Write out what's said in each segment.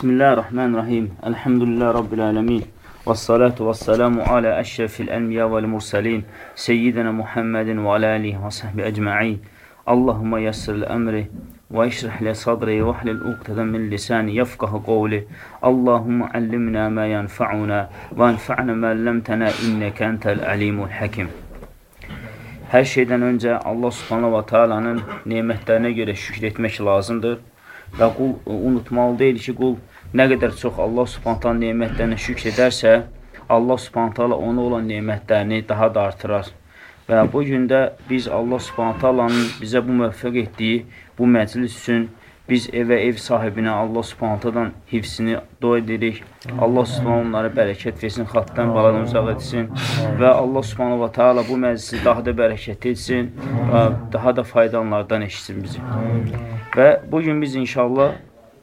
Bismillahirrahmanirrahim. Elhamdülillah Rabbil alemin. Vessalatu vesselamu ala eşrefil enbiya vel mursalin. Seyyidina Muhammedin ve ala alihi ve sahbihi ecma'in. Allahümme yessiril emri ve işrih li sadri ve hlil uqteden min lisani yefkahu qavli. Allahümme allimna ma yanfa'una ve enfa'na ma allamtana inneke entel alimul hakim. Hər şeydən öncə Allah subhanahu wa ta'alanın nemətlərinə görə şükür etmək lazımdır. Və qul unutmalı deyil ki, qul nə qədər çox Allah subhanahu ta'ala nemətlərinə şükür edərsə, Allah subhanahu ta'ala ona olan nemətlərini daha da artırar. Və bu gün də biz Allah subhanahu ta'alanın bizə bu müvəffəq etdiyi bu məclis üçün biz ev sahibinə Allah subhanahu ta'adan hifzini dua edirik. Allah subhanahu onlara bərəkət versin, xatdan baladan uzaq etsin və Allah subhanahu ta'ala bu məclisi daha da bərəkət etsin və daha da faydalardan eşitsin bizi. Və bugün biz inşallah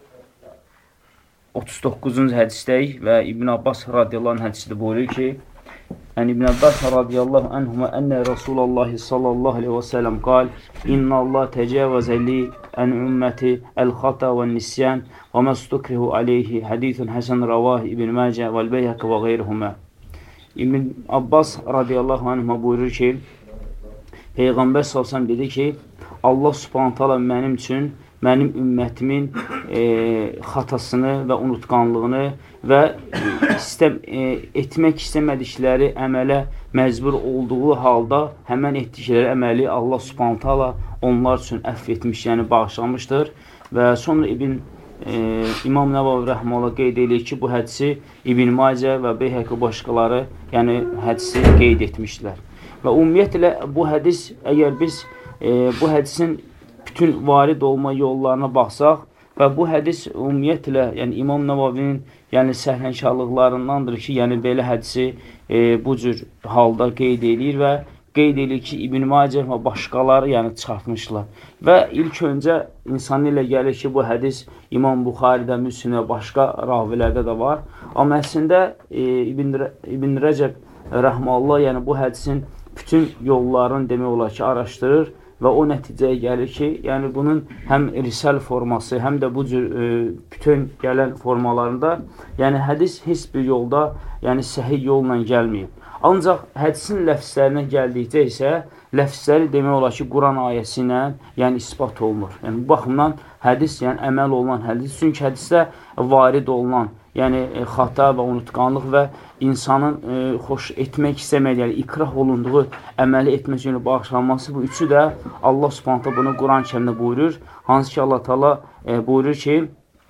39-cu hədisdəyik və İbn Abbas radiyallahu anh hədisdə buyurur ki, İbn Abbas radiyallahu anhuma enne Resulullah sallallahu aleyhi ve sellem qal, İnna Allah tecavüze li en ümmeti el-xata ve nisyan ve mestukrihu aleyhi hadithun hasen ravah İbn Mace vel Beyhaq ve gayruhuma. İbn Abbas radiyallahu anhuma buyurur ki, Peyğəmbər sallallahu dedi ki, Allah subhanahu ta'ala mənim üçün, mənim ümmətimin xatasını və unutqanlığını və etmək istəmədikləri əmələ məcbur olduğu halda həmən etdikləri əməli Allah subhanahu ta'ala onlar üçün əfv etmiş, yəni bağışlamışdır. Və sonra İmam Nəvavi rəhməhullah qeyd edir ki, bu hədisi İbn Macə və Beyhaq başqaları yəni hədisi qeyd etmişlər. Və ümumiyyətlə bu hədis, əgər biz bu hədisin bütün varid olma yollarına baxsaq və bu hədis ümumiyyətlə yəni İmam Nəvavinin yəni səhlənkarlıqlarındandır ki, yəni belə hədisi bu cür halda qeyd edir və qeyd edir ki, İbn Macə və başqaları yəni çıxartmışlar. Və ilk öncə insan ilə gəlir ki, bu hədis İmam Buxaridə, Müslimdə, başqa ravilərdə də var. Amma əslində İbn Rəcəb rəhməhullah yəni bu hədisin bütün yollarını demək olar ki, araşdırır və o nəticəyə gəlir ki, yəni bunun həm risal forması, həm də bu cür bütün gələn formalarında, yəni hədis heç bir yolda, yəni səhih yolla gəlməyib. Ancaq hədisin ləfzlərinə gəldikcə isə, ləfzləri demək olar ki, Quran ayəsi ilə yəni ispat olunur. Yəni bu baxımdan hədis, yəni əməl olunan hədis, çünki hədisdə varid olunan, yəni xata və unutqanlıq və insanın xoş etmək istəmədiyi, yəni ikrah olunduğu əməli etmək üçün bağışlanması, bu üçü də Allah subhanahu ta'ala bunu Quran-Kərimdə buyurur. Hansı ki Allah ta'ala buyurur ki,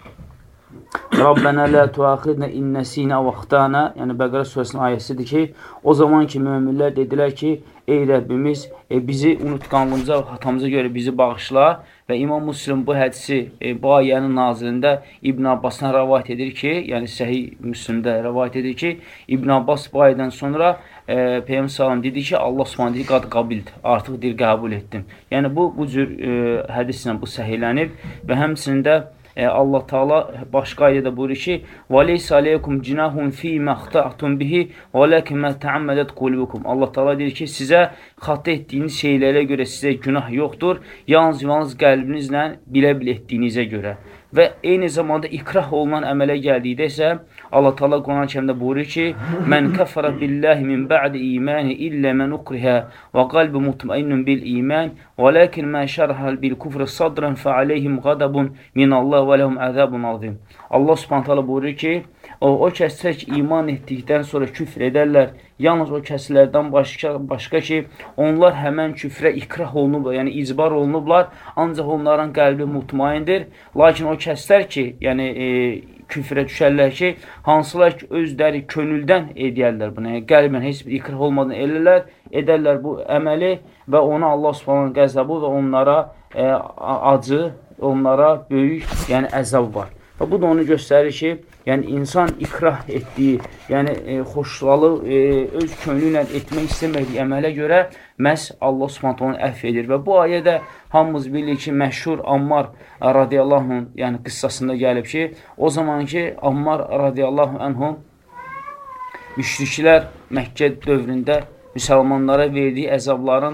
Rabbənə lə tuaxidnə innəsinə və xtana, yəni Bəqərə surəsinin ayəsidir ki, o zaman ki möminlər dedilər ki, ey Rəbbimiz bizi unutqanlığımıza və xatamıza görə bizi bağışla və İmam Müslim bu hədisi bu ayənin nazirində İbn Abbasdan rəvayət edir ki, yəni Səhih Müslimdə rəvayət edir ki, İbn Abbas bu ayədən sonra Peyğəmbər sallallahu dedi ki, Allah subhanahu deyir, qad qabildir, artıq deyir, qəbul etdim. Yəni bu cür hədislə bu səhihlənib və həmçində Allah Teala başqa ayədə buyurur ki: "Və leysə aleykum cinahun fi məxta'tum bihi, velakin ma ta'ammadat qulubukum." Allah Teala deyir ki, sizə xəta etdiyiniz şeylərə görə sizə günah yoxdur, yalnız qəlbinizlə bilə-bilə etdiyinizə görə. Və eyni zamanda ikrah olunan əmələ gəldikdə isə Allah Teala Quran-Kərimdə buyurur ki: "Mən kəfərə billahi min ba'di imani illə mən ukriha və qalbi mutmainnun bil iman, velakin ma şərhə bil kufri sadran fa aleyhim ghadabun min Allah və lehum azabun azim." Allah Subhanahu taala buyurur ki, o kəslər ki, iman etdikdən sonra küfr edərlər, yalnız o kəslərdən başqa ki, onlar həmən küfrə ikrah olunublar, yəni icbar olunublar, ancaq onların qəlbi mutmaindir. Lakin o kəslər ki, yəni küfrə düşərlər ki, hansılar ki, özləri könüldən edərlər bunu, yəni qəlbən heç bir ikrah olmadan edərlər bu əməli və ona Allah Subhanahu qəzəbu və onlara acı, onlara böyük, yəni əzab var. Və bu da onu göstərir ki, yəni insan ikrah etdiyi, yəni xoşlalı, öz könlü ilə etmək istəmədiyi əmələ görə məhz Allah Subhanahu onu əfv edir. Və bu ayədə hamımız bilir ki, məşhur Ammar radiyallahu anh, yəni qıssasında gəlib ki, o zaman ki, Ammar radiyallahu anhu müşriklər Məkkə dövründə müsəlmanlara verdiyi əzabların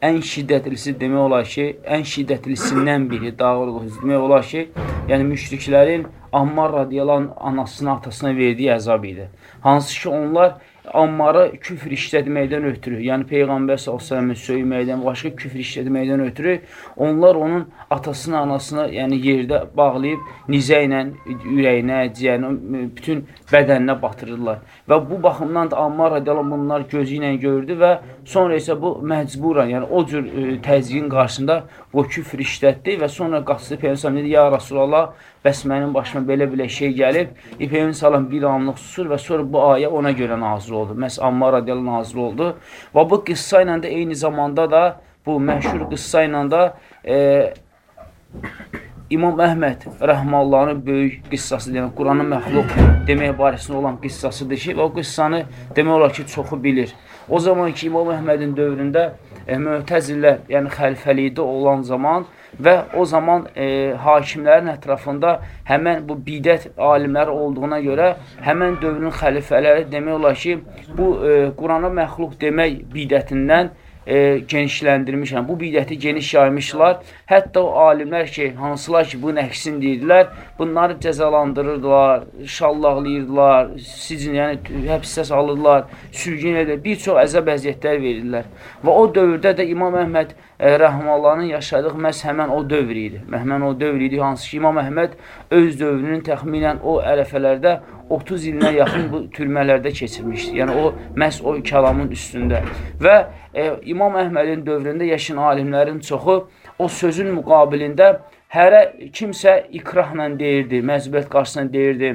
ən şiddətlisi demək olar ki, ən şiddətlisindən biri, daha doğrusu demək olar ki, yəni müşriklərin Ammar radiyallahu anasına, atasına verdiyi əzab idi. Hansı ki, onlar Ammarı küfr işlətməkdən ötürü, yəni Peyğəmbər s.ə.v-i söyməkdən, başqa küfr işlətməkdən ötürü, onlar onun atasını, anasını yəni yerdə bağlayıb nizə ilə ürəyinə, ciyərinə, bütün bədəninə batırırlar. Və bu baxımdan da Ammar radiyallahu bunlar gözü ilə gördü və sonra isə bu məcburan, yəni o cür təzyiqin qarşısında bu küfr işlətdi və sonra qaçdı Peyğəmbər dedi, ya Rasulallah, bəs mənim başıma belə şey gəlib, Peyğəmbər bir anlıq susur və sonra bu ayə ona görə nazil oldu. Məhz Ammar radiyallahu nazil oldu. Və bu qıssa ilə də eyni zamanda da, bu məşhur qıssa ilə də İmam Əhməd rəhməllahının böyük qıssasıdır. Yəni, Quranın məxluq demək barəsində olan qıssasıdır ki, və o qıssanı demək olar ki, çoxu bilir. O zaman ki, İmam Əhmədin dövründə Mü'təzilər, yəni xəlifəlikdə olan zaman və o zaman hakimlərin ətrafında həmən bu bidət alimləri olduğuna görə həmən dövrün xəlifələri demək olar ki, bu Qurana məxluq demək bidətindən genişləndirmiş, yəni bu bidəti geniş yaymışlar. Hətta o alimlər ki, hansılar ki, bunun əksin deyirlər, bunları cəzalandırırdılar, şallaqlayırdılar, yəni həbsə salırlar, sürgün edirlər, bir çox əzab əziyyətlər verirlər. Və o dövrdə də İmam Əhməd rəhməllahının yaşadığı məhz həmən o dövr idi. Həmən o dövr idi, hansı ki, İmam Əhməd öz dövrünün təxminən o ərəfələrdə 30 ilinə yaxın bu türmələrdə keçirmişdir. Yəni, o məhz o kəlamın üstündə. Və İmam Əhmədin dövründə yaşayan alimlərin çoxu o sözün müqabilində hərə kimsə ikrahla deyirdi, məzbət qarşısına deyirdi,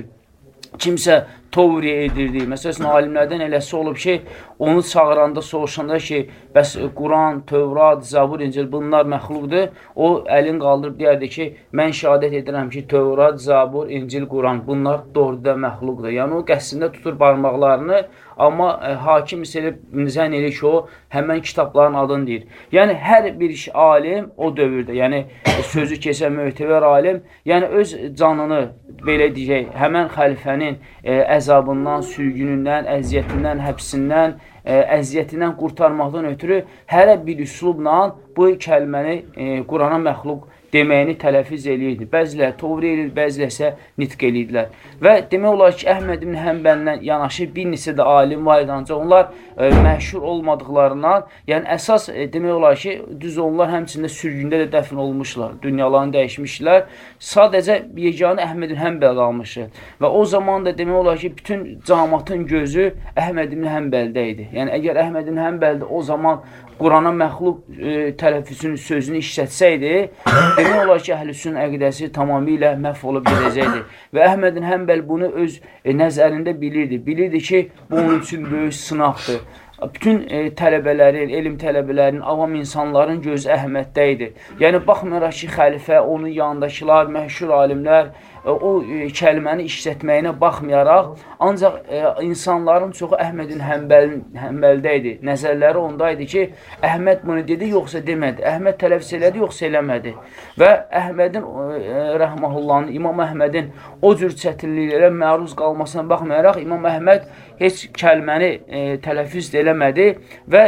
kimsə tovriyə edirdi. Məsələn, alimlərdən eləsi olub ki, onu çağıranda, soruşanda ki, bəs Quran, Tövrat, Zabur, İncil bunlar məxluqdur. O, əlin qaldırıb deyərdi ki, mən şəhadət edirəm ki, Tövrat, Zabur, İncil, Quran bunlar doğruda məxluqdur. Yəni, o qəsdində tutur barmaqlarını, amma hakim isə zənn edir ki, o həmən kitabların adını deyir. Yəni, hər bir alim o dövrdə, yəni sözü keçən möhtəvər alim, yəni öz canını, belə deyək, həmən xəlifənin əzabından, sürgünündən, əziyyətindən, həbsindən, əziyyətindən qurtarmaqdan ötürü hərə bir üslubla bu kəlməni Qurana məxluq deməyini tələfiz eləyirdi. Bəzilər tovri edir, bəzilər isə nitq eləyirdilər. Və demək olar ki, Əhməd ibn Həmbəllə yanaşı bir neçə də alim var idi, ancaq onlar məşhur olmadıqlarından, yəni əsas demək olar ki, düz onlar həmçində sürgündə də dəfn olmuşlar, dünyalarını dəyişmişlər. Sadəcə yeganə Əhməd ibn Həmbəl qalmışdı. Və o zaman da demək olar ki, bütün cəmaatın gözü Əhməd ibn Həmbəldə idi. Yəni, əgər Əhməd ibn Həmbəldə o zaman Qurana məxluq tələffüzünün sözünü işlətsəydi, demək olar ki, əhlüsünün əqidəsi tamamilə məhv olub gedəcəkdir. Və Əhməd ibn Həmbəl bunu öz nəzərində bilirdi. Bilirdi ki, bu onun üçün böyük sınaqdır. Bütün tələbələrin, elm tələbələrinin, avam insanların gözü Əhməddə idi. Yəni, baxmayaraq ki, xəlifə, onun yanındakılar, məşhur alimlər, o kəlməni işlətməyinə baxmayaraq, ancaq insanların çoxu Əhməd ibn Həmbəldə idi. Nəzərləri onda idi ki, Əhməd bunu dedi, yoxsa demədi. Əhməd tələffüz elədi, yoxsa eləmədi. Və Əhmədin, rəhməhullahın, İmam Əhmədin o cür çətinliklərə məruz qalmasına baxmayaraq, İmam Əhməd heç kəlməni tələffüz eləmədi və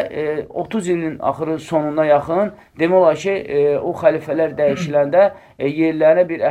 30 ilin axırı sonuna yaxın demək olar ki, o xəlifələr dəyişiləndə yerlərinə bir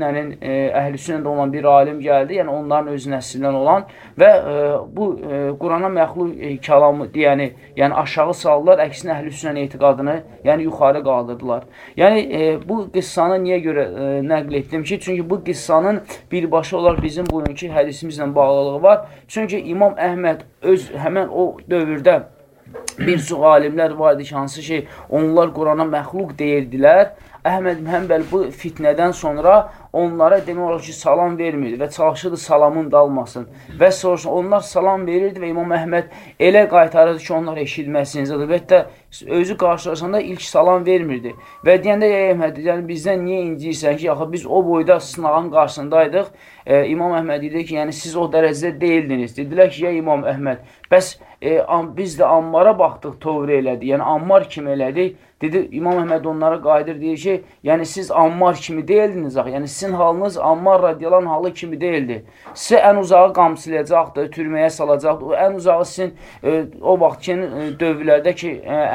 əhlüsünnədə olan bir alim gəldi, yəni onların öz nəslindən olan və bu Qurana məxluq kəlamı deyəni, yəni aşağı saldılar, əksinə əhlüsünnə etiqadını yəni yuxarı qaldırdılar. Yəni bu qıssanı niyə görə nəql etdim ki, çünki bu qıssanın birbaşa olaraq bizim bugünkü hədisimizlə bağlılığı var. Çünki İmam Əhməd öz həmən o dövrdə bir çox alimlər vardı ki, hansı ki, onlar Qurana məxluq deyirdilər. Əhməd ibn Həmbəl bu fitnədən sonra onlara demək olar ki, salam vermirdi və çalışırdı salamın dalmasın. Və sonra onlar salam verirdi və İmam Əhməd elə qaytarırdı ki, onlar eşitməsin. Əlbəttə, özü qarşılaşanda ilk salam vermirdi. Və deyəndə, Əhməd, yəni bizdən niyə inciyirsən ki, axı biz o boyda sınağın qarşısındaydıq. İmam Əhməd dedi ki, yəni siz o dərəcədə deyildiniz. Dedilər ki, ya İmam Əhməd, bəs biz də Ammara baxdıq, tovr elədi. Yəni Ammar kim elədi? Dedi, İmam Əhməd onlara qayıdır, deyir ki, yəni siz Ammar kimi deyildiniz axı. Yəni sizin halınız Ammar radiyalan halı kimi deyildi. Sizə ən uzağı qamçılayacaqdı, türməyə salacaqdı. O ən uzağı sizin o vaxtkin dövrlərdə ki,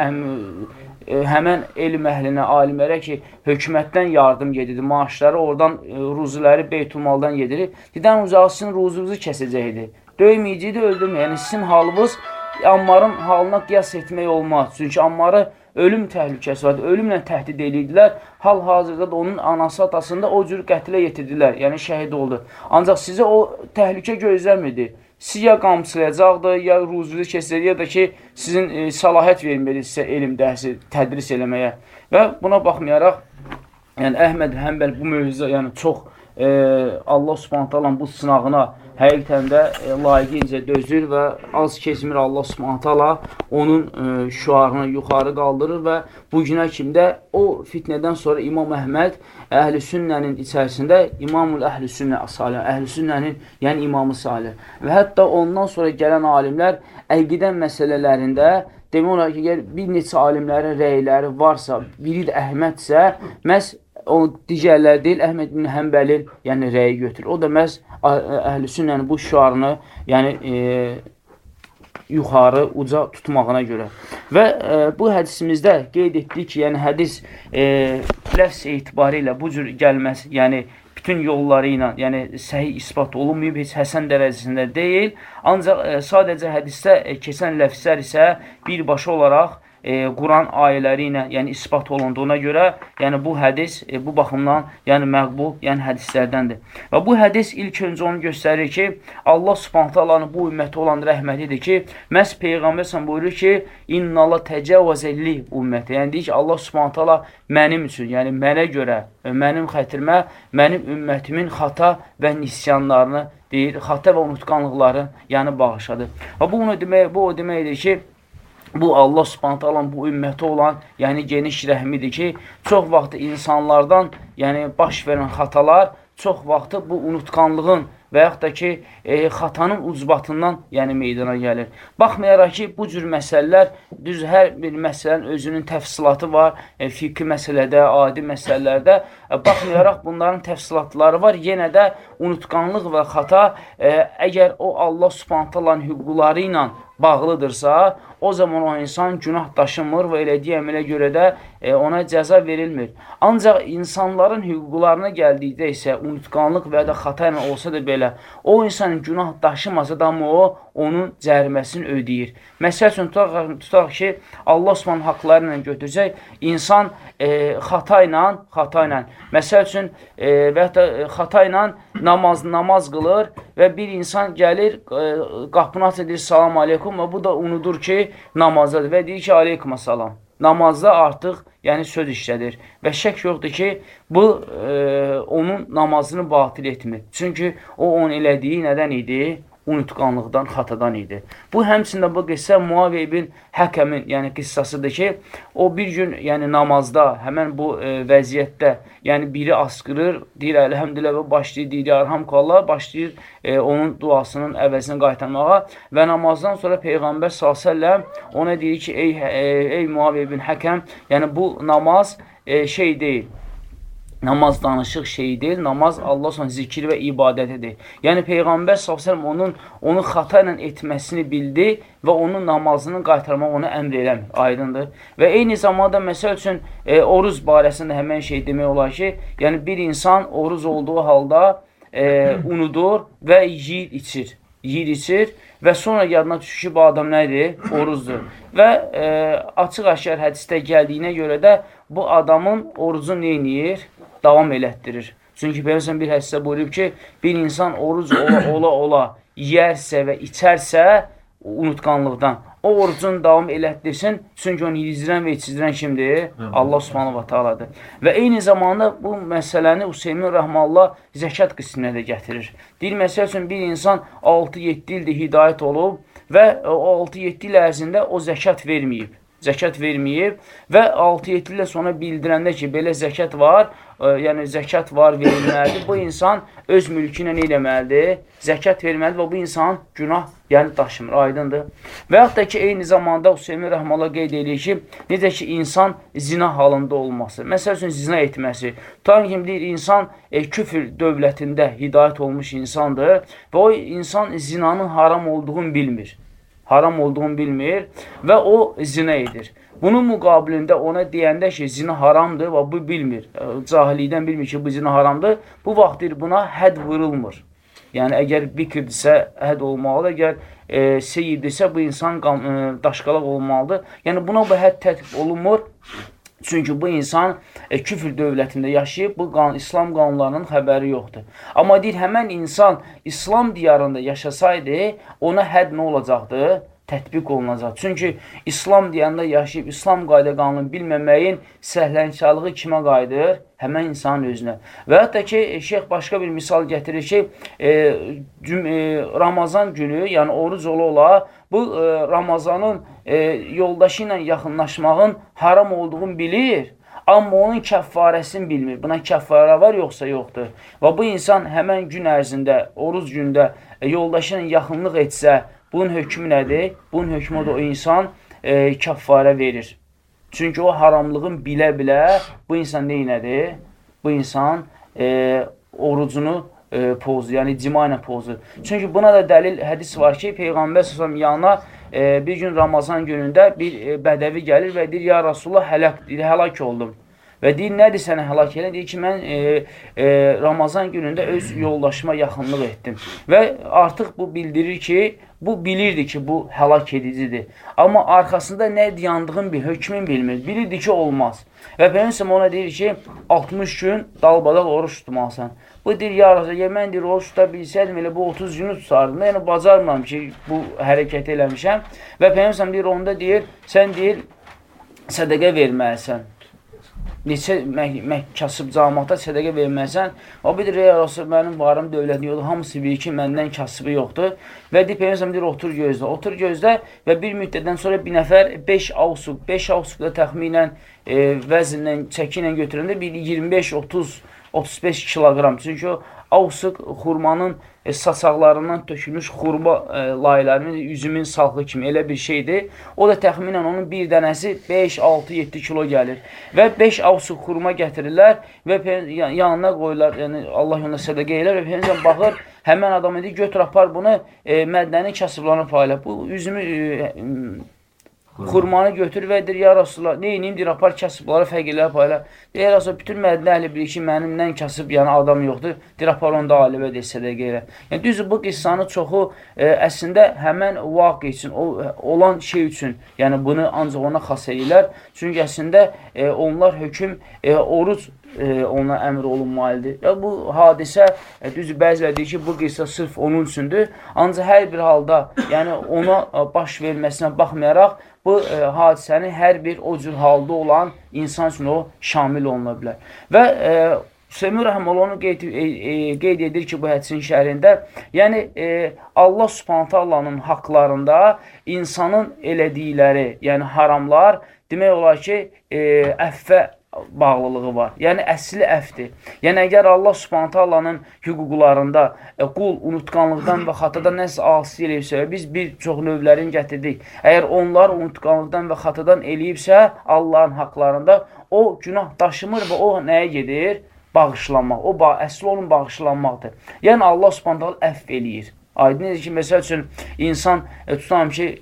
həmən elm əhlinə, alimlərə ki, hökumətdən yardım gedirdi, maaşları oradan, ruziləri Beytulmaldan gedir. Dedən uzağı sizin ruzunuzu kəsəcəkdir. Döyməyəcəkdir, öldürməyəcəkdir. Yəni, sizin halınız Ammarın halına qiyas etmək olmaz. Çünki Ammarı ölüm təhlükəsi vardı, ölümlə təhdid edirdilər. Hal-hazırda da onun anası, atasını da o cür qətilə yetirdilər, yəni şəhid oldu. Ancaq sizə o təhlükə gözləmirdi. Siz ya qamçılayacaqdır, ya ruzunu keçəcək, ya da ki, sizin səlahiyyət vermeli sizə elm dərsi tədris eləməyə. Və buna baxmayaraq, yəni Əhməd Həmbəl bu mövzuda yəni çox Allah Subhanahu taalanın bu sınağına həqiqətən də layiqincə dözür və az keçmir Allah Subhanahu taala onun şüarını yuxarı qaldırır və bu günə kimi də o fitnədən sonra İmam Əhməd Əhl-i Sünnənin içərisində İmamul Əhl-i Sünnə salih, Əhl-i Sünnənin yəni imamı salih və hətta ondan sonra gələn alimlər əqidə məsələlərində demək olar ki, bir neçə alimlərin rəyləri varsa, biri də Əhmədsə, məhz o digərlər deyil, Əhməd bin Həmbəlin yəni rəyi götürür. O da məhz Əhl-i Sünnənin bu şüarını yəni yuxarı, uca tutmağına görə. Və bu hədisimizdə qeyd etdik ki, yəni hədis ləfs etibarı ilə bu cür gəlməz, yəni bütün yolları ilə, yəni səhih ispat olunmayıb, heç həsən dərəcəsində deyil. Ancaq sadəcə hədisdə keçən ləfslər isə birbaşa olaraq Quran ayələri ilə yəni ispat olunduğuna görə, yəni bu hədis bu baxımdan yəni məqbul, yəni hədislərdəndir. Və bu hədis ilk öncə onu göstərir ki, Allah Subhanahu taalanın bu ümməti olan rəhmətidir ki, məhz Peyğəmbər sən buyurur ki, İnnallah təcəvvəzə li ümməti. Yəni deyir ki, Allah Subhanahu taala mənim üçün, yəni mənə görə, mənim xətrimə, mənim ümmətimin xata və nisyanlarını deyir, xata və unutqanlıqları yəni bağışladı. Və bu o deməkdir ki, bu Allah Subhanahu taalanın bu ümməti olan, yəni geniş rəhmidir ki, çox vaxt insanlardan, yəni baş verən xatalar, çox vaxt bu unutqanlığın və yaxud da ki, xatanın ucbatından yəni meydana gəlir. Baxmayaraq ki, bu cür məsələlər, düz hər bir məsələnin özünün təfsilatı var, fiqhi məsələdə, adi məsələlərdə, baxmayaraq bunların təfsilatları var, yenə də unutqanlıq və xata, əgər o Allah Subhanahu taalanın hüquqları ilə bağlıdırsa, o zaman o insan günah daşımır və elədiyi əmələ görə də ona cəza verilmir. Ancaq insanların hüquqlarına gəldikdə isə unutqanlıq və ya da xata ilə olsa da belə, o insanın günah daşımasa da o, onun cəriməsini ödəyir. Məsəl üçün, tutaq ki, Allah Subhanahu haqları ilə götürsək, insan xata ilə, məsəl üçün, və ya da xata ilə namaz qılır və bir insan gəlir, qapını aç edir, salam aleykum və bu da unudur ki, namazdadır və deyir ki, aleykum salam. Namazda artıq yəni söz işlədir və şək yoxdur ki, bu onun namazını batil etmir. Çünki o onun elədiyi nədən idi? Unutqanlıqdan, xatadan idi. Bu həmçində bu qissə Muaviyə ibn Həkəmin yəni qissasıdır ki, o bir gün yəni namazda, həmən bu vəziyyətdə, yəni biri asqırır, deyir əlhəmdülillah və başlayır, deyir ərhamkallah, başlayır onun duasının əvəzini qaytarmağa və namazdan sonra Peyğəmbər s.ə.v ona deyir ki, ey Muaviyə ibn Həkəm, yəni bu namaz şey deyil, namaz danışıq şeyi deyil, namaz Allah sonra zikir və ibadətidir. Yəni Peyğəmbər s.ə.v onu xata ilə etməsini bildi və onun namazını qaytarmaq ona əmr eləmir, aydındır. Və eyni zamanda məsəl üçün oruz barəsində həmən şey demək olar ki, yəni bir insan oruz olduğu halda unudur və yeyir içir və sonra yadına düşür ki, bu adam nədir? Oruzdur. Və açıq-aşkar hədisdə gəldiyinə görə də bu adamın orucu neyniyir? Davam elətdirir. Çünki Peyğəmbər bir hədisdə buyurub ki, bir insan oruc ola yərsə və içərsə unutqanlıqdan, o orucunu davam elətdirsin, çünki onu yedizdirən və içizdirən kimdir? Allah Subhanahu wa ta'aladır. Və eyni zamanda bu məsələni Hüseymin Rəhmallah zəkat qisminə də gətirir. Deyir, məsəl üçün bir insan 6-7 ildir hidayət olub və o 6-7 il ərzində o zəkat verməyib. Və 6-7 ilə sonra bildirəndə ki, belə zəkat var, yəni zəkat var, verilməlidir. Bu insan öz mülkü ilə nə eləməlidir? Zəkat verməlidir və bu insan günah yəni daşımır, aydındır. Və yaxud da ki, eyni zamanda Hüseymin Rəhmallah qeyd edir ki, necə ki, insan zina halında olması, məsəl üçün zina etməsi, tutan kimi deyir, insan küfür dövlətində hidayət olmuş insandır və o insan zinanın haram olduğunu bilmir. haram olduğunu bilmir və o zina edir. Bunun müqabilində ona deyəndə ki, zina haramdır və bu bilmir, cahillikdən bilmir ki, bu zina haramdır, bu vaxtdır buna hədd vurulmur. Yəni, əgər bikirdirsə, hədd olmalıdır, əgər seyirdirsə, bu insan daşqalaq olmalıdır. Yəni, buna bu hədd tətbiq olunmur. Çünki bu insan küfr dövlətində yaşayıb, bu İslam qanunlarının xəbəri yoxdur. Amma deyir, həmən insan İslam diyarında yaşasaydı, ona hədd nə olacaqdır? Tətbiq olunacaq. Çünki İslam diyarında yaşayıb, İslam qayda qanunu bilməməyin səhlənkarlığı kimə qayıdır? Həmən insanın özünə. Və hətta ki, şeyx başqa bir misal gətirir ki, Ramazan günü, yəni oruc ola, bu Ramazanın yoldaşı ilə yaxınlaşmağın haram olduğunu bilir, amma onun kəffarəsini bilmir. Buna kəffarə var, yoxsa yoxdur. Və bu insan həmən gün ərzində, oruc gündə yoldaşı ilə yaxınlıq etsə, bunun hökmü nədir? Bunun hökmü da o insan kəffarə verir. Çünki o haramlığın bilə-bilə bu insan neynədir? Bu insan orucunu pozur, yəni cima ilə pozur. Çünki buna da dəlil hədis var ki, Peyğəmbər s.ə.v yanına bir gün Ramazan günündə bir bədəvi gəlir və deyir, ya Rasulullah həlak oldum. Və deyir, nədir sənə həlak edən? Deyir ki, mən Ramazan günündə öz yoldaşıma yaxınlıq etdim. Və artıq bu bildirir ki, bu bilirdi ki, bu həlak edicidir. Amma arxasında nə yandığını hökmün bilmir. Bilirdi ki, olmaz. Və Peyğəmbər ona deyir ki, 60 gün dalbadal oruç tutmalısan. Bu deyir, ya Rasulullah, mən deyir, oruç tuta bilsəydim, elə bu 30 günü tutardım. Yəni, bacarmıram ki, bu hərəkəti eləmişəm. Və Peyğəmbər deyir, onda deyir, sən deyir, sədəqə verməlisən. Neçə kasıb cəmaata sədəqə verməlisən. O bilir, ya Rasulullah, mənim varım dövlətin yoxdur, hamısı bilir ki, məndən kasıbı yoxdur. Və deyir, Peyğəmbər deyir, otur gözlə və bir müddətdən sonra bir nəfər 5 avsuq da təxminən vəzindən, çəki ilə götürəndə bir 25-30-35 kiloqram. Çünki o avsuq xurmanın saçaqlarından tökülmüş xurma laylarının üzümün salxı kimi elə bir şeydir. O da təxminən onun bir dənəsi 5-6-7 kilo gəlir. Və 5 avsuq xurma gətirirlər və yanına qoyurlar, yəni Allah yolunda sədəqə elər və Peyğəmbər baxır, həmən adam edir, götür apar bunu mədnənin kasıblarına payla. Bu üzümü xurmanı götür və deyir, ya Rasulullah, neyiniyim, deyir, apar kasıbları fəqirlər payla. Deyir, ya Rasulullah, bütün mədnə əhli bilir ki, mənimdən kasıb, yəni adam yoxdur. Deyir, apar onu da alimə deyir, sədəqə elə. Yəni, düzdür, bu qıssanın çoxu əslində həmən vaqi üçün, olan şey üçün, yəni bunu ancaq ona xas edirlər. Çünki əslində onlar hökm, oruc ona əmr olunmalıdır. Ya, bu hadisə, düzdür, bəzilə deyir ki, bu qıssa sırf onun üçündür. Ancaq hər bir halda, yəni ona baş verməsinə baxmayaraq, bu hadisəni hər bir o cür halda olan insan üçün o şamil oluna bilər. Və Semih Rəhməli onu qeyd edir ki, bu hədisin şərhində, yəni Allah Subhanahu Allah'ın haqlarında insanın elədikləri, yəni haramlar, demək olar ki, əffə bağlılığı var. Yəni, əsli əfdir. Yəni, əgər Allah Subhanahu Allah'ın hüquqlarında qul unutqanlıqdan və xatadan nəsə asıl eləyibsə, biz bir çox növlərini gətirdik. Əgər onlar unutqanlıqdan və xatadan eləyibsə, Allahın haqlarında o günah daşımır və o nəyə gedir? Bağışlanmaq. O, əsli onun bağışlanmaqdır. Yəni, Allah Subhanahu Allah əff eləyir. Aydın edir ki, məsəl üçün, insan, tutalım ki,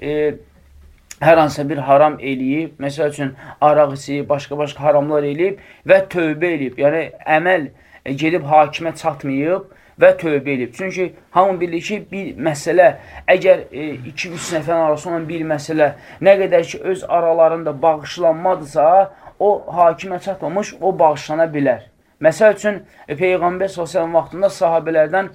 hər hansısa bir haram eləyib, məsəl üçün, araq içib, başqa-başqa haramlar eləyib və tövbə eləyib. Yəni, əməl gedib hakimə çatmayıb və tövbə eləyib. Çünki hamı bilir ki, bir məsələ, əgər 2-3 nəfərin arasında olan bir məsələ nə qədər ki, öz aralarında bağışlanmadırsa, o hakimə çatmamış, o bağışlana bilər. Məsəl üçün, Peyğəmbər s.ə.v vaxtında sahabələrdən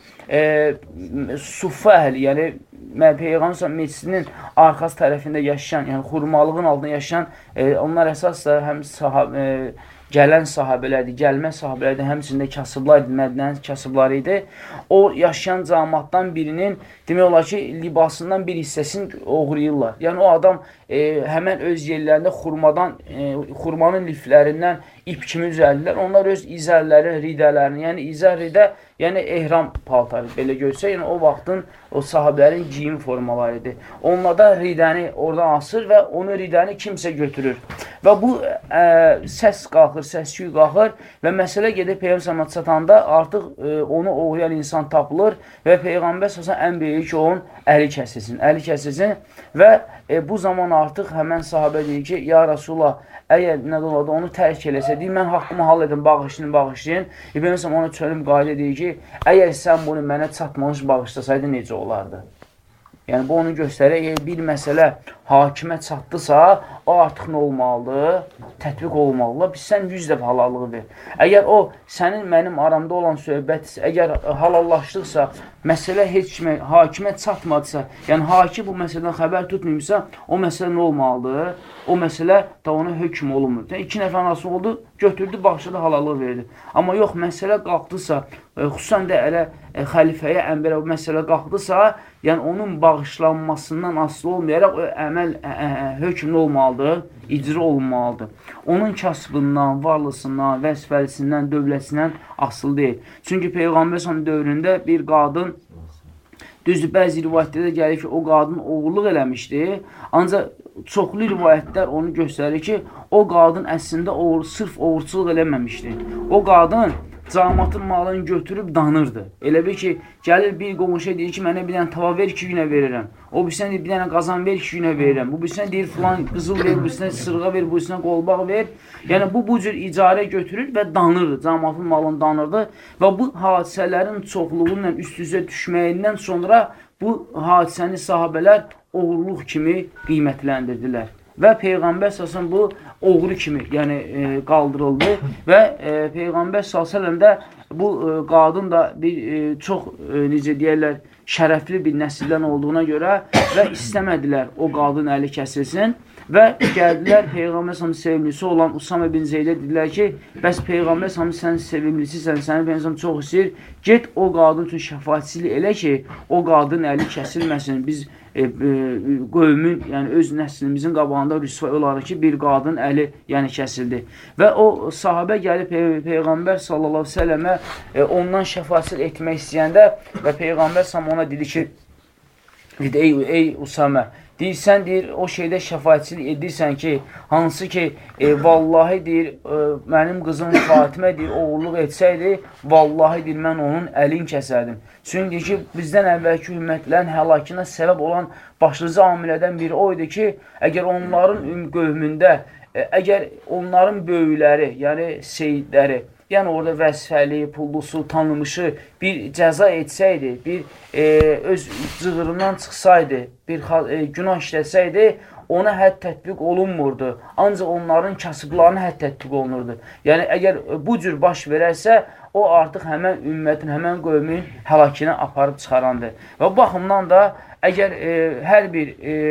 Suffa əhli, yəni Peyğəmbər s.ə.v meclisinin arxası tərəfində yaşayan, yəni xurmalığın altında yaşayan, onlar əsas da həm gələn sahabələrdir, gəlmə sahabələrdir, həmçində kasıblar idi, Mədnənin kasıbları idi. O, yaşayan cəmaatdan birinin, demək olar ki, libasından bir hissəsini oğrayırlar. Yəni, o adam həmən öz yerlərində xurmanın liflərindən ip kimi düzəldilər. Onlar öz izərləri, ridələrini, yəni izər ridə, yəni ehram paltarı belə görsə, yəni o vaxtın o sahabələrin giyim formaları idi. Onlar da ridəni oradan asır və onu ridəni kimsə götürür. Və bu səs qalxır, səs-küy qalxır və məsələ gedib Peyğəmbər çatanda artıq onu oğrayan insan tapılır və Peyğəmbər səsən ən böyük onun əli kəsilsin və bu zaman artıq həmən sahabə deyir ki, ya Rasulullah, əgər nə də olada onu tərk eləsə, deyir, mən haqqımı hal edin, bağışlayın. İbn-i ona çölüm qayda deyir ki, əgər sən bunu mənə çatmamış bağışlasaydı, necə olardı? Yəni, bu onu göstərir, əgər bir məsələ hakimə çatdısa, o artıq nə olmalıdır? Tətbiq olmalıdır. Biz sən 100 dəfə halallığı ver. Əgər o, sənin mənim aramda olan söhbət, əgər halallaşdıqsa, məsələ heç kimə, hakimə çatmadısa, yəni hakim bu məsələdən xəbər tutmayımsa, o məsələ nə olmalıdır? O məsələ da ona hökm olunmur. Yəni, 2 nəfər nasıl oldu? Götürdü, başladı, halallıq verdi. Amma yox, məsələ qalxdısa, xüsusən də elə xəlifəyə, əmbərə bu məsələ qalxdısa, yəni onun bağışlanmasından asılı olmayaraq o əməl hökmlü olmalıdır, icra olunmalıdır. Onun kasbından, varlısından, vəzifəlisindən, dövlətindən asılı deyil. Çünki Peyğəmbər s.ə.v dövründə bir qadın, düzdür, bəzi rivayətlərdə gəlir ki, o qadın oğurluq eləmişdi, ancaq çoxlu rivayətlər onu göstərir ki, o qadın əslində sırf oğurçuluq eləməmişdi. O qadın cəmaatın malını götürüb danırdı. Elə bir ki, gəlir bir qonşuya deyir ki, mənə bir dənə tava ver, 2 günə verirəm. O birisindən deyir, bir dənə qazan ver, 2 günə verirəm. Bu birisindən deyir, filan qızıl ver, bu birisindən sırğa ver, bu birisindən qolbaq ver. Yəni, bu cür icarə götürür və danırdı, cəmaatın malını danırdı. Və bu hadisələrin çoxluğundan üst-üzə düşməyindən sonra bu hadisəni sahabələr oğurluq kimi qiymətləndirdilər. Və Peyğəmbər s.ə.v bu oğru kimi yəni, qaldırıldı və Peyğəmbər s.ə.v də bu qadın da bir çox, necə deyərlər, şərəfli bir nəsildən olduğuna görə və istəmədilər o qadın əli kəsilsin və gəldilər Peyğəmbər s.ə.v sevimlisi olan Usam ibn Zeydə dedilər ki, bəs Peyğəmbər s.ə.v sən sevimlisisən, səni Peyğəmbər çox istəyir, get o qadın üçün şəfaatçilik elə ki, o qadın əli kəsilməsin, biz qövmün, yəni öz nəslimizin qabağında rüsvay olaraq ki, bir qadın əli yəni kəsildi. Və o sahabə gəlib Peyğəmbər sallallahu aleyhi ve sellemə ondan şəfaatçilik etmək istəyəndə və Peyğəmbər sallallahu ona dedi ki, ey Usamə, deyirsən, deyir, o şeydə şəfaatçilik edirsən ki, hansı ki, vallahi, deyir, mənim qızım Fatimə, deyir, oğurluq etsəydi, vallahi, deyir, mən onun əlini kəsərdim. Çünki, deyir ki, bizdən əvvəlki ümmətlərin həlakına səbəb olan başlıca amilədən biri o idi ki, əgər onların qövmündə, əgər onların böyükləri, yəni seyidləri, yəni orada vəzifəli, pullusu, tanımışı bir cəza etsəydi, bir öz cığırından çıxsaydı, bir günah işləsəydi, ona hədd tətbiq olunmurdu. Ancaq onların kasıblarına hədd tətbiq olunurdu. Yəni, əgər bu cür baş verərsə, o artıq həmən ümmətin, həmən qövmin həlakına aparıb çıxarandır. Və bu baxımdan da, əgər hər bir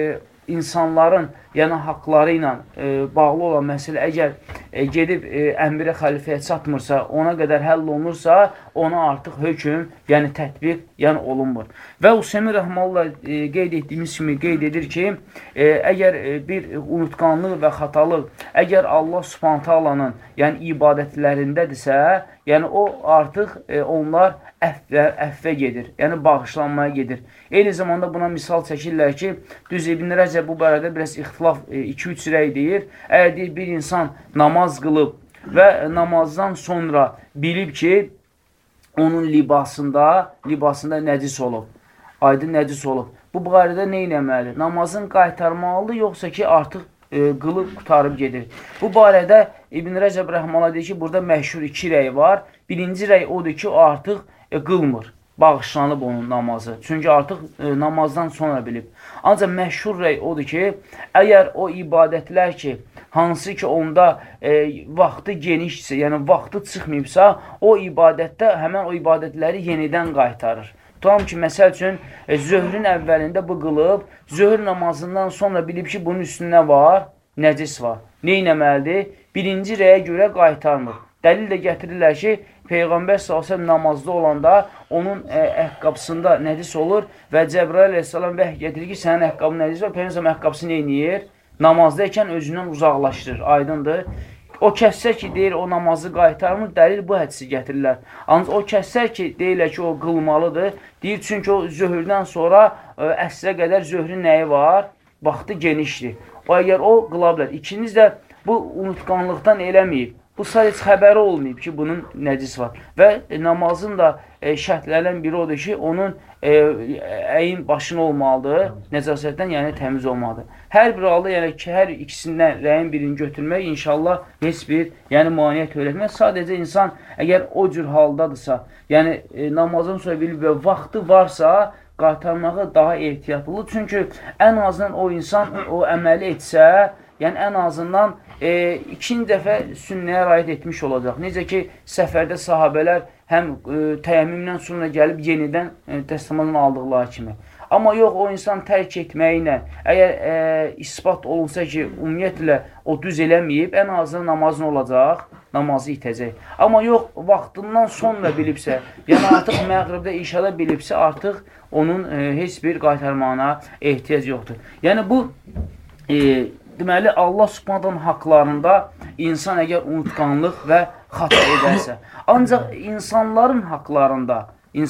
insanların yəni haqları ilə bağlı olan məsələ əgər gedib əmrə xəlifəyə çatmırsa, ona qədər həll olunursa, ona artıq hökm, yəni tətbiq, yəni olunmur. Və Hüseymin Rəhmanla qeyd etdiyimiz kimi qeyd edir ki, əgər bir unutqanlıq və xatalıq, əgər Allah Subhanahu taalanın yəni ibadətlərindədirsə, yəni o artıq onlar əffə gedir, yəni bağışlanmaya gedir. Eyni zamanda buna misal çəkirlər ki, düz İbn Rəcəb bu barədə biraz ixtilaf 2-3 rəy deyir. Əgər deyir, bir insan namaz qılıb və namazdan sonra bilib ki, onun libasında nəcis olub, aydın nəcis olub. Bu barədə nə eləməlidir? Namazın qaytarmalıdır, yoxsa ki, artıq qılıb, qutarıb gedir. Bu barədə İbn Rəcəb Rəhmanla deyir ki, burada məşhur 2 rəy var. Birinci rəy odur ki, o artıq qılmır, bağışlanıb onun namazı. Çünki artıq namazdan sonra bilib. Ancaq məşhur rəy odur ki, əgər o ibadətlər ki, hansı ki onda vaxtı genişsə, yəni vaxtı çıxmayıbsa, o ibadətdə həmən o ibadətləri yenidən qaytarır. Tutam ki, məsəl üçün, zöhrün əvvəlində bu qılıb, zöhr namazından sonra bilib ki, bunun üstündə var, nəcis var. Nə eləməlidir? Birinci rəyə görə qaytarmır. Dəlil də gətirirlər ki, Peyğəmbər s.ə.v namazda olanda onun əhqabısında nəcis olur və Cəbrail əleyhissalam vəhy getirir ki, sənin əhqabın nəcis var, Peyğəmbər əhqabısı nə edir? Namazdaykən özündən uzaqlaşdırır, aydındır. O kəssə ki, deyir, o namazı qaytarmır, dəlil bu hədisi gətirirlər. Ancaq o kəssə ki, deyirlər ki, o qılmalıdır. Deyir, çünki o zöhrdən sonra əsrə qədər zöhrün nəyi var? Vaxtı genişdir. O, əgər o qıla bilər. İkiniz də bu unutqanlıqdan eləməyib. Bu sadəcə xəbəri olmayıb ki, bunun nəcis var. Və namazın da şərtlərdən biri odur ki, onun əyin başın olmalıdır, nəcasətdən, yəni təmiz olmalıdır. Hər bir halda, yəni ki, hər ikisindən rəyin birini götürmək, inşallah, heç bir, yəni maniyyət öyrətmək. Sadəcə insan, əgər o cür haldadırsa, yəni namazın sonra bilib və vaxtı varsa, qaytarmağı daha ehtiyatlıdır. Çünki ən azından o insan o əməli etsə, yəni ən azından ikinci dəfə sünnəyə rayət etmiş olacaq. Necə ki, səfərdə sahabələr həm təyəmmümdən sonra gəlib yenidən dəstəmazdan aldıqları kimi. Amma yox, o insan tərk etməyinə, əgər ispat olunsa ki, ümumiyyətlə o düz eləməyib, ən azından namazın olacaq, namazı itəcək. Amma yox, vaxtından sonra bilibsə, yəni artıq məğribdə, işada bilibsə, artıq onun heç bir qaytarmağına ehtiyac yoxdur. Yəni bu deməli, Allah Subhanahu haqlarında insan əgər unutqanlıq və xata edərsə, ancaq insanların haqlarında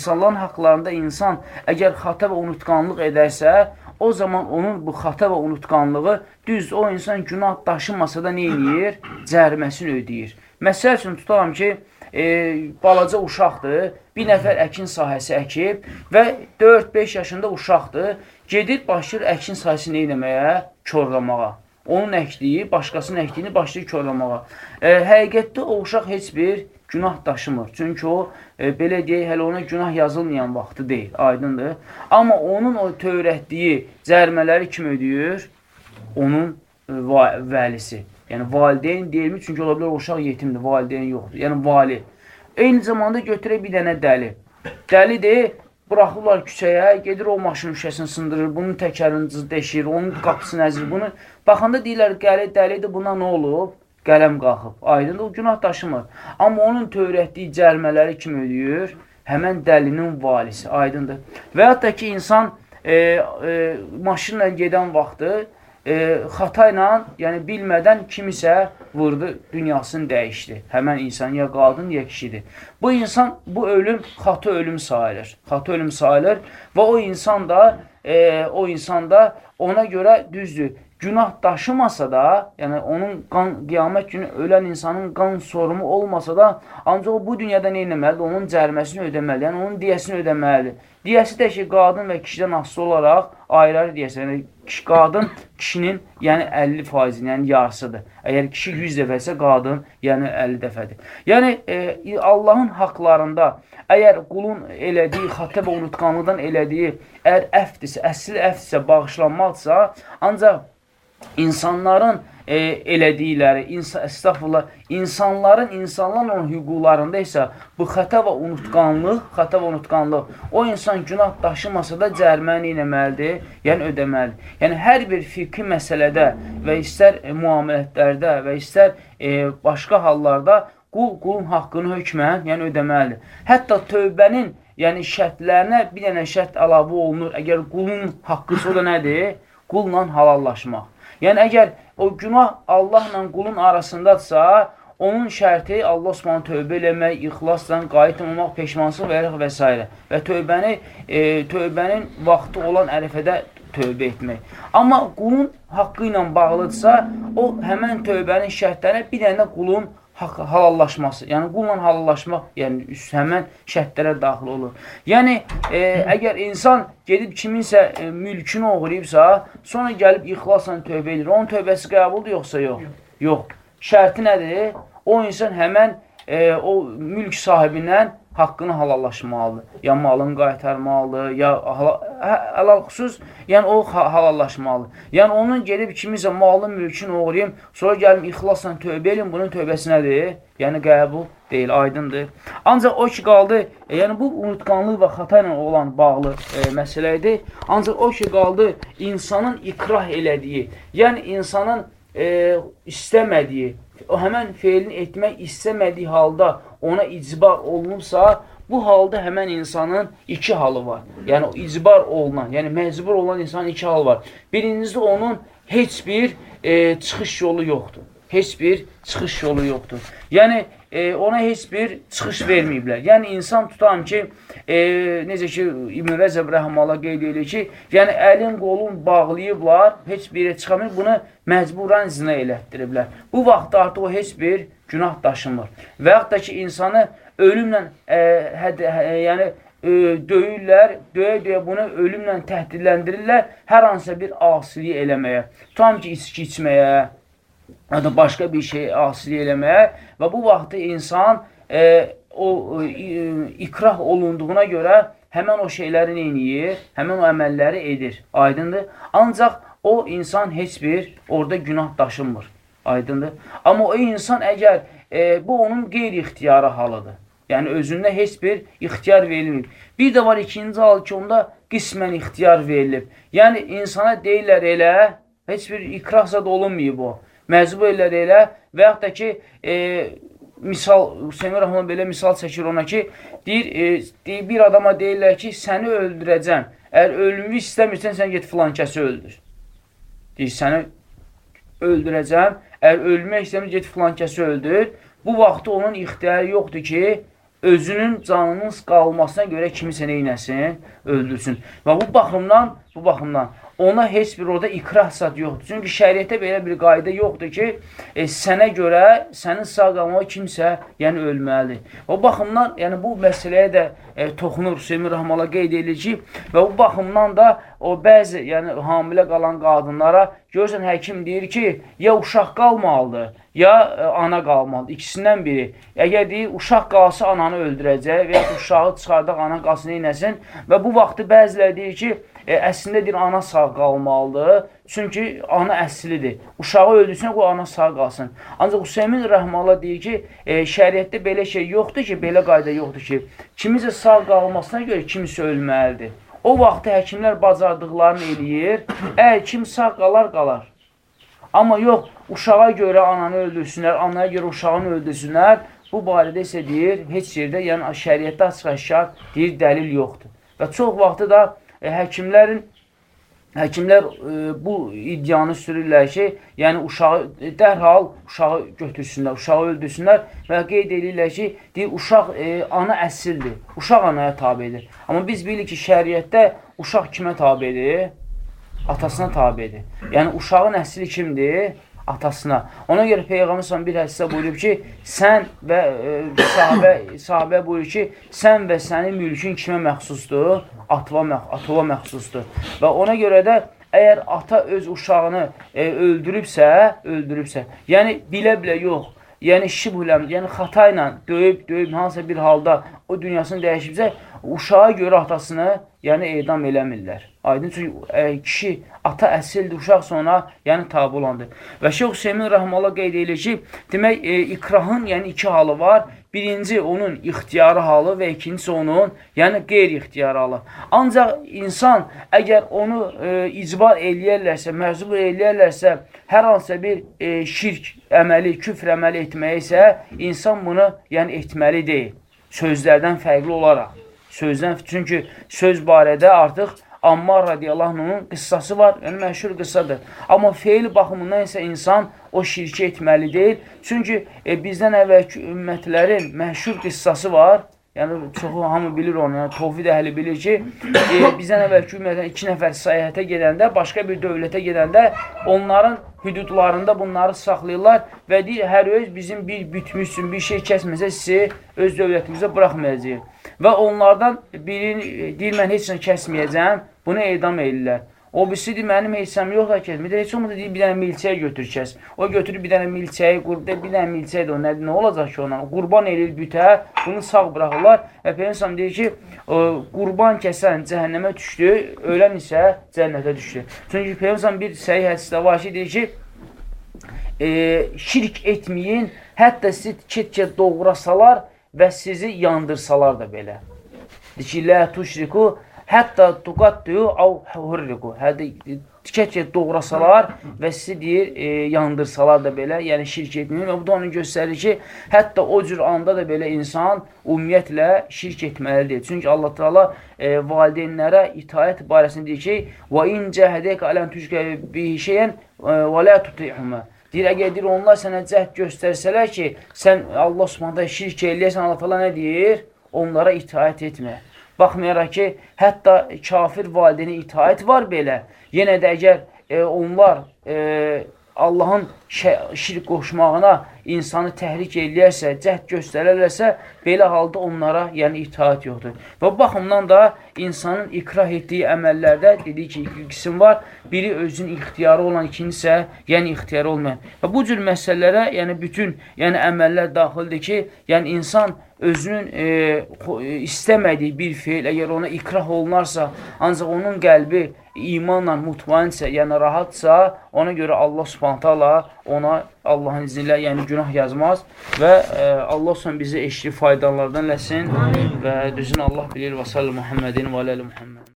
insan əgər xata və unutqanlıq edərsə, o zaman onun bu xata və unutqanlığı düz o insan günah daşımasa da nə edir? Cəriməsini ödəyir. Məsəl üçün tutalım ki, balaca uşaqdır, bir nəfər əkin sahəsi əkib və 4-5 yaşında uşaqdır, gedir, başlayır əkin sahəsini eləməyə, korlamağa. Onun əkdiyi, başqasının əkdiyini başlayır korlamağa. Həqiqətdə o uşaq heç bir günah daşımır. Çünki o, belə deyək, hələ ona günah yazılmayan vaxtı deyil, aydındır. Amma onun o törətdiyi cərimələri kim ödəyir? Onun vəlisi. Yəni, valideyn deyilmi? Çünki ola bilər, o uşaq yetimdir, valideyn yoxdur. Yəni, vali. Eyni zamanda götürək bir dənə dəli. Dəlidir, buraxırlar küçəyə, gedir o maşın şüşəsini sındırır, bunun təkərini deşir, onun qapısını əzir, bunu. Baxanda deyirlər, dəlidir, buna nə olub? Qələm qalxıb. Aydın da o günah daşımır. Amma onun törətdiyi cərimələri kim ödəyir? Həmən dəlinin valisi. Aydındır. Və hətta ki, insan maşınla gedən vaxtı xata ilə, yəni bilmədən kimisə vurdu, dünyasını dəyişdi. Həmən insan ya qadın, ya kişidir. Bu insan, bu ölüm, xata ölüm sayılır. Xata ölüm sayılır və o insan da ona görə düzdür. Günah daşımasa da, yəni onun qiyamət günü ölən insanın qan sorumu olmasa da, ancaq o bu dünyada nə etməlidir? Onun cəriməsini ödəməlidir, yəni onun diyəsini ödəməlidir. Diyəsi də ki, qadın və kişidən asılı olaraq ayrı diyəsi. Yəni, qadın kişinin yəni 50%, yəni yarısıdır. Əgər kişi 100 dəfəsə, qadın yəni 50 dəfədir. Yəni, Allahın haqlarında əgər qulun elədiyi, xatə və unutqanlıqdan elədiyi, əgər əfdirsə, əsli əfdirsə, bağışlanmaqdırsa, ancaq insanların elədikləri, estağfurullah, insanların onun hüquqlarında isə bu xəta və unutqanlıq, o insan günah daşımasa da cəriməni eləməlidir, yəni ödəməlidir. Yəni, hər bir fiqhi məsələdə və istər müamilətlərdə və istər başqa hallarda qulun haqqını hökmən, yəni ödəməlidir. Hətta tövbənin, yəni şərtlərinə bir dənə şərt əlavə olunur. Əgər qulun haqqısı o da nədir? Qulla halallaşmaq. Yəni, əgər o günah Allahla qulun arasındadırsa, onun şərti Allah Subhanahu tövbə eləmək, ixlasla, qayıtmamaq, peşmansıq və s. Və tövbənin vaxtı olan ərəfədə tövbə etmək. Amma qulun haqqı ilə bağlıdırsa, o həmən tövbənin şərtlərinə bir dənə qulun halallaşması, yəni qulla halallaşmaq, yəni həmən şərtlərə daxil olur. Yəni, əgər insan gedib kiminsə mülkünü oğurlayıbsa, sonra gəlib ixlasla tövbə edir, onun tövbəsi qəbuldur yoxsa yox? Yox. Şərti nədir? O insan həmən o mülk sahibindən haqqını halallaşmalıdır. Ya malını qaytarmalıdır, ya xüsus, yəni o halallaşmalıdır. Yəni onun gedib kimisə malın, mülkünü oğurlayım, sonra gəlib ixlasla tövbə edin, bunun tövbəsi nədir? Yəni qəbul deyil, aydındır. Ancaq o ki qaldı, yəni bu unutqanlıq və xata ilə olan bağlı məsələ idi. Ancaq o ki qaldı insanın ikrah elədiyi, yəni insanın istəmədiyi, o həmən feilini etmək istəmədiyi halda ona icbar olunubsa, bu halda həmən insanın iki halı var. Yəni, icbar olunan, yəni məcbur olan insanın iki halı var. Birincisi, onun heç bir çıxış yolu yoxdur. heç bir çıxış yolu yoxdur. Yəni, ona heç bir çıxış verməyiblər. Yəni, insan tutam ki, necə ki, İbn Rəcəb Rəhməllah qeyd edir ki, yəni, əlin qolun bağlayıblar, heç bir yere çıxamır, bunu məcburan zina elətdiriblər. Bu vaxtda artıq o heç bir günah daşımır. Və yaxud da ki, insanı ölümlə, yəni, döyürlər, döyə-döyə bunu ölümlə təhdidləndirirlər, hər hansısa bir asiliyi eləməyə. Tutam ki, içki içməyə, ya da başqa bir şey asiliyi eləməyə və bu vaxtda insan ikrah olunduğuna görə həmən o şeyləri neyiniyir, həmən o əməlləri edir. Aydındır. Ancaq o insan heç bir orada günah daşınmır. Aydındır. Amma o insan əgər, bu onun qeyri-ixtiyarı halıdır. Yəni, özündə heç bir ixtiyar verilmir. Bir də var ikinci hal ki, onda qismən ixtiyar verilib. Yəni, insana deyirlər elə, heç bir ikrah zad olunmayıb o. Məcbur edirlər elə və yaxud da ki, misal, Hüseyin Rəhman belə misal çəkir ona ki, deyir, bir adama deyirlər ki, səni öldürəcəm. Əgər ölümü istəmirsən, sən get filan kəsi öldür. Deyir, səni öldürəcəm. Əgər ölmək istəmirsən, get filan kəsi öldür. Bu vaxtda onun ixtiyarı yoxdur ki, özünün canının qalmasına görə kimisə neynəsin, öldürsün. Və bu baxımdan ona heç bir orada ikrah zad yoxdur. Çünki şəriətdə belə bir qayda yoxdur ki, sənə görə, sənin sağ qalmağa kimsə, yəni ölməlidir. O baxımdan, yəni bu məsələyə də toxunur, Hüseyin Rəhməllah qeyd edilir ki, və bu baxımdan da o bəzi, yəni hamilə qalan qadınlara görürsən, həkim deyir ki, ya uşaq qalmalıdır, ya ana qalmalıdır. İkisindən biri. Əgər deyir, uşaq qalsa ananı öldürəcək və ya uşağı çıxardaq, ana qalsın, neynəsin. Və bu vaxtı bəzilər deyir ki, əslində deyir, ana sağ qalmalıdır. Çünki ana əslidir. Uşağı öldürsən, o ana sağ qalsın. Ancaq Hüseyin Rəhməllah deyir ki, şəriətdə belə şey yoxdur ki, belə qayda yoxdur ki, kimisə sağ qalmasına görə kimisi ölməlidir. O vaxtı həkimlər bacardıqlarını eləyir. Əgər kim sağ qalar, qalar. Amma yox, uşağa görə ananı öldürsünlər, anaya görə uşağını öldürsünlər. Bu barədə isə deyir, heç yerdə, yəni şəriətdə açıq-aşkar deyir, dəlil yoxdur. Və çox vaxtı da həkimlər bu iddianı sürürlər ki, yəni uşağı dərhal uşağı götürsünlər, uşağı öldürsünlər və qeyd edirlər ki, deyir, uşaq ana əsildir, uşaq anaya tabidir. Amma biz bilirik ki, şəriətdə uşaq kimə tabidir? Atasına tabidir. Yəni, uşağın əsli kimdir? Atasına. Ona görə Peyğəmbər bir hədisdə buyurub ki, sən və sahabə buyurur ki, sən və sənin mülkün kimə məxsusdur? Atova məxsusdur. Və ona görə də əgər ata öz uşağını öldürübsə, yəni bilə-bilə yox, yəni şibhüləm, yəni xata ilə döyüb, hansısa bir halda o dünyasını dəyişibsə, uşağa görə atasını yəni edam eləmirlər. Aydın, çünki kişi, ata əsildir, uşaq sonra yəni tabi olandır. Və Şeyx Hüseyin Rəhməllah qeyd edir ki, demək, ikrahın yəni iki halı var. Birinci, onun ixtiyarı halı və ikincisi onun, yəni qeyri-ixtiyarı halı. Ancaq insan, əgər onu icbar eləyərlərsə, məcbur eləyərlərsə, hər hansısa bir şirk əməli, küfr əməli etməyə isə, insan bunu yəni etməli deyil. Sözlərdən fərqli olaraq. Çünki söz barədə artıq Ammar radiyallahu anh'ın qıssası var, yəni məşhur qıssadır. Amma feil baxımından isə insan o şirki etməli deyil. Çünki bizdən əvvəlki ümmətlərin məşhur qıssası var. Yəni, çoxu hamı bilir onu, yəni Tovfid əhli bilir ki, bizdən əvvəlki ümmətdən 2 nəfər səyahətə gedəndə, başqa bir dövlətə gedəndə onların hüdudlarında bunları saxlayırlar və deyir, hər öz bizim bir bütmüşsün, bir şey kəsməsə sizi öz dövlətimizə buraxmayacaq. Və onlardan birini deyir, mən heç nə kəsməyəcəm, bunu edam edirlər. O birisi deyir, mənim heysəm yox da kəsmir. Heç olmadı deyir, bir dənə milçəyə götür kəs. O götürür bir dənə milçəyi, bir dənə milçəyə də o nə olacaq ki ondan? Qurban edir bütə, bunu sağ buraxırlar. Və Peyğəmbər deyir ki, qurban kəsən cəhənnəmə düşdü, ölən isə cənnətə düşdü. Çünki Peyğəmbər bir səhih hədisdə var ki, deyir ki, şirk etməyin, hətta sizi ket-ket doğrasalar və sizi yandırsalar da belə. Deyir ki, lə tuşriku hətta tuqattiyu av hurriku. Ket-ket doğrasalar və sizi deyir, yandırsalar da belə, yəni şirk etməyin. Və bu da onu göstərir ki, hətta o cür anda da belə insan ümumiyyətlə şirk etməlidir. Çünki Allah Teala valideynlərə itaət barəsində deyir ki, və in cəhədək alən tüşkə bir şeyən və lə tutihumə. Deyir, əgər deyir, onlar sənə cəhd göstərsələr ki, sən Allah Subhanahu şirk eləyəsən, Allah falan nə deyir? Onlara itaət etmə. Baxmayaraq ki, hətta kafir valideyni itaət var belə. Yenə də əgər onlar Allahın şirk qoşmağına insanı təhrik eləyərsə, cəhd göstərərlərsə, belə halda onlara yəni itaət yoxdur. Və bu baxımdan da insanın ikrah etdiyi əməllərdə dedik ki, iki qism var. Biri özünün ixtiyarı olan, ikincisi isə yəni ixtiyarı olmayan. Və bu cür məsələlərə yəni bütün yəni əməllər daxildir ki, yəni insan özünün istəmədiyi bir feil, əgər ona ikrah olunarsa, ancaq onun qəlbi imanla mutmainsə, yəni rahatsa, ona görə Allah Subhanahu taala ona Allahın izni ilə yəni günah yazmaz və Allah son bizi eşli faydalardan eləsin və düzün Allah bilir və sallallahu Muhammedin və aləli Muhammed.